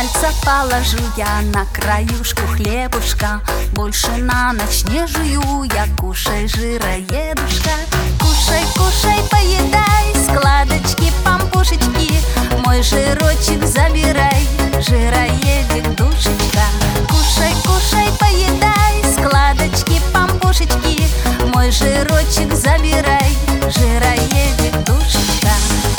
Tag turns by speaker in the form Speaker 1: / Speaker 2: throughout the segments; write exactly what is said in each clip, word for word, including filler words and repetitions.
Speaker 1: Пальца положу я на краюшку хлебушка, больше на ночь не жую я, кушай, жироедушка. Кушай, кушай, поедай, складочки, пампушечки, мой жирочек забирай, жироедик, душечка. Кушай, кушай, поедай, складочки, пампушечки, мой жирочек забирай, жироедик, душечка.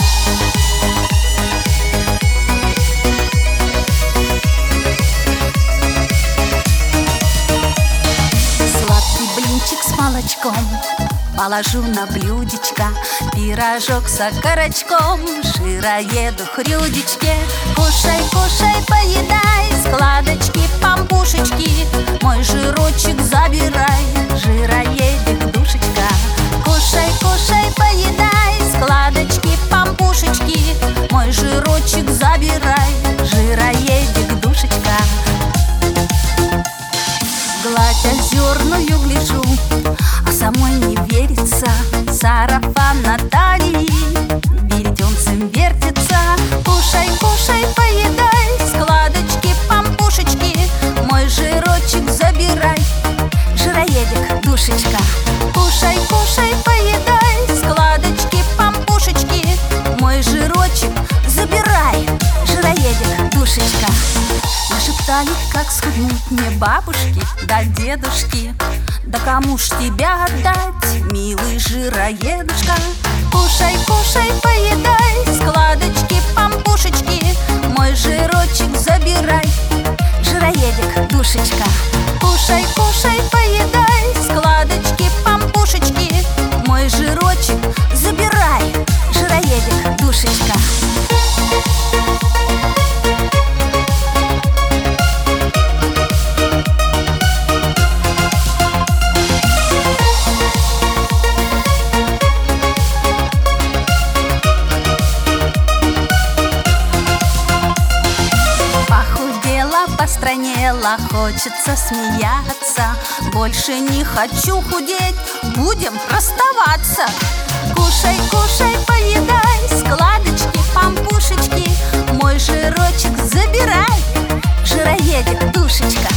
Speaker 1: С молочком положу на блюдечко, пирожок с окорочком, жироеду хрюдечке. Кушай, кушай, поедай, складочки, пампушечки, мой жирочек забирай, жироедик, душечка. Кушай, кушай, поедай, складочки, пампушечки, мой жирочек забирай, жироедик, душечка. Гладь озерную гляжу, а самой не верится, сарафан на талии веретенцем вертится. Кушай, кушай, поедай, складочки, пампушечки, мой жирочек забирай, жироедик, душечка. Кушай, кушай, поедай, складочки, пампушечки, мой жирочек забирай, жироедик, душечка. Нашептали, как схуднуть мне бабушки да дедушки, да кому ж тебя отдать, милый жироедушка. Кушай, кушай, поедай, складочки, пампушечки, мой жирочек забирай, жироедик, душечка. Кушай, кушай, поедай, складочки, пампушечки, мой жирочек забирай, жироедик, душечка. Постранела, хочется смеяться, больше не хочу худеть, будем расставаться. Кушай, кушай, поедай, складочки, пампушечки, мой жирочек забирай, жироедик, душечка.